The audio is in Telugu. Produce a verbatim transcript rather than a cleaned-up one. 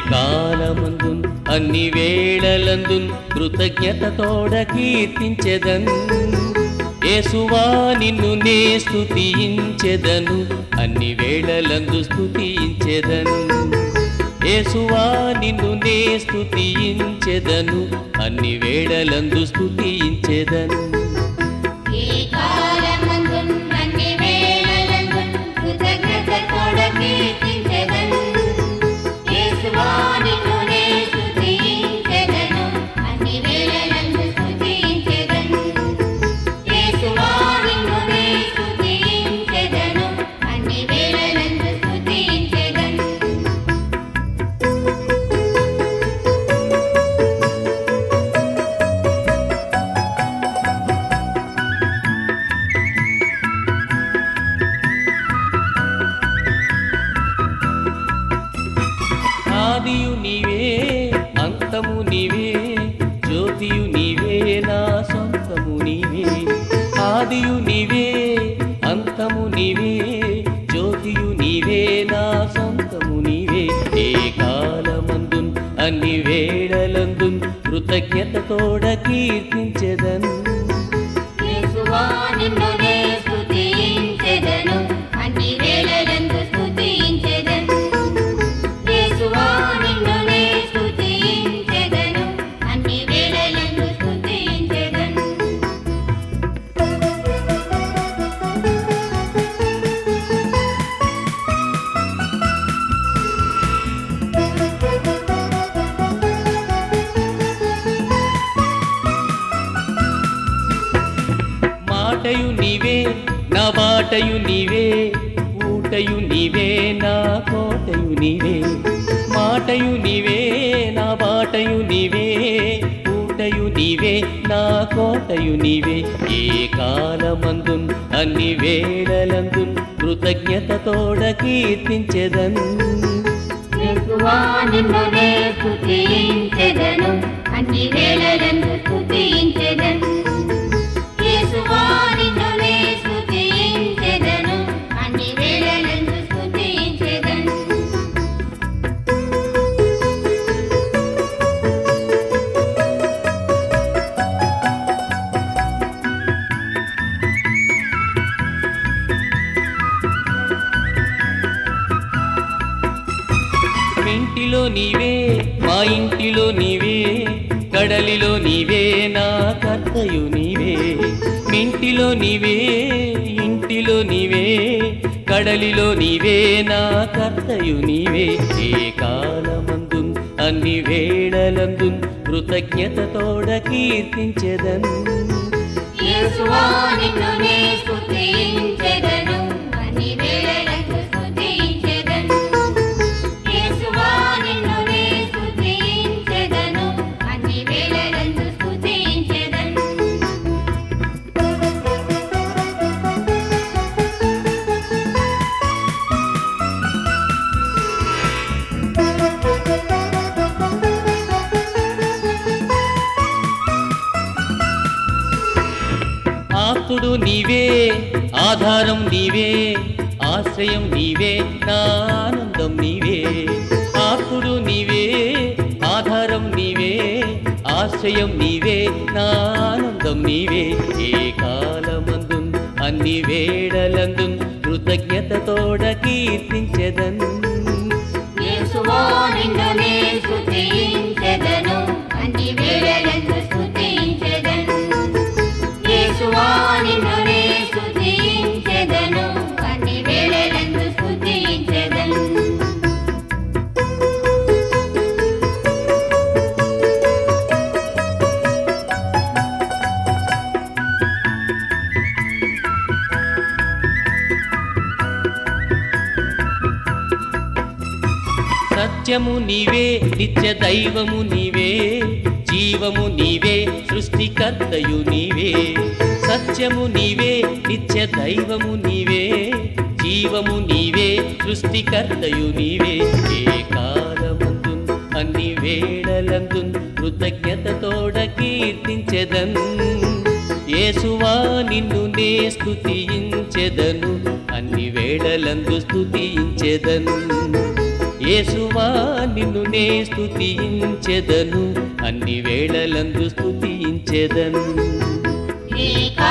కాలమందున్ అన్ని వేళలందున్ కృతజ్ఞతతోడ కీర్తించెదన్ యేసువా నిన్ను నే స్తుతించెదను అన్ని వేళలందు స్తుతించెదన్ యేసువా నిన్ను నే స్తుతించెదను అన్ని వేళలందు స్తుతించెదన్ ఆదియు నీవే అంతము నీవే జ్యోతియు నీవే నా సొంతము నీవే ఆదియు నీవే అంతము నీవే జ్యోతియు నీవే నా సొంతము నీవే ఏ కాలమందున్ అన్ని వేళలందున్ కృతజ్ఞతతోడ కీర్తించెదన్ యేసువా నిన్ను నే స్తుతించెదను అన్ని వేళలందు స్తుతించెదన్ యేసువా నిన్ను నే స్తుతించెదను అన్ని వేళలందు స్తుతించెదన్ మాటయు నీవే నా బాటయు నీవే ఊటయు నీవే నా కోటయు నీవే మాటయు నీవే నా బాటయు నీవే ఊటయు నీవే నా కోటయు నీవే ఏ కాలమందున్ అన్ని వేళలందున్ కృతజ్ఞతతోడ కీర్తించెదన్ యేసువా నిన్ను నే స్తుతించెదను అన్ని వేళలందు స్తుతించెదన్ యేసువా నిన్ను నే స్తుతించెదను అన్ని వేళలందు స్తుతించెదన్ ఇంటిలో నీవే మా ఇంటిలో నీవే కడలిలో నీవే నా కర్తయు నీవే ఇంటిలో నీవే ఇంటిలో నీవే కడలిలో నీవే నా కర్తయు నీవే ఏ కాలమందున్ అన్ని వేళలందున్ కృతజ్ఞతతోడ కీర్తించెదన్ యేసువా నిన్ను నే స్తుతించెదను అన్ని వేళలందు స్తుతించెదన్ యేసువా నిన్ను నే స్తుతించెదను అన్ని వేళలందు స్తుతించెదన్ ఆస్తుడు నీవే ఆధారం నీవే ఆశ్రయం నీవే నా ఆనందం నీవే ఆస్తుడు నీవే ఆధారం నీవే ఆశ్రయం నీవే నా ఆనందం నీవే ఏ కాలమందున్ అన్ని వేళలందున్ కృతజ్ఞతతోడ కీర్తించెదన్ యేసువా నిన్ను నే స్తుతించెదను అన్ని వేళలందు స్తుతించెదన్ యేసువా నిన్ను నే స్తుతించెదను అన్ని వేళలందు స్తుతించెదన్ సత్యము నీవే నిత్య దైవము నీవే జీవము నీవే సృష్టికర్తయు నీవే సత్యము నీవే నిత్య దైవము నీవే జీవము నీవే సృష్టికర్తయు నీవే ఏ కాలమందున్ అన్ని వేళలందున్ కృతజ్ఞతతోడ కీర్తించెదన్ యేసువా నిన్ను నే స్తుతించెదను అన్ని వేళలందు స్తుతించెదన్ యేసువా నిన్ను నే స్తుతించెదను, అన్ని వేళలందు స్తుతించెదను. నీ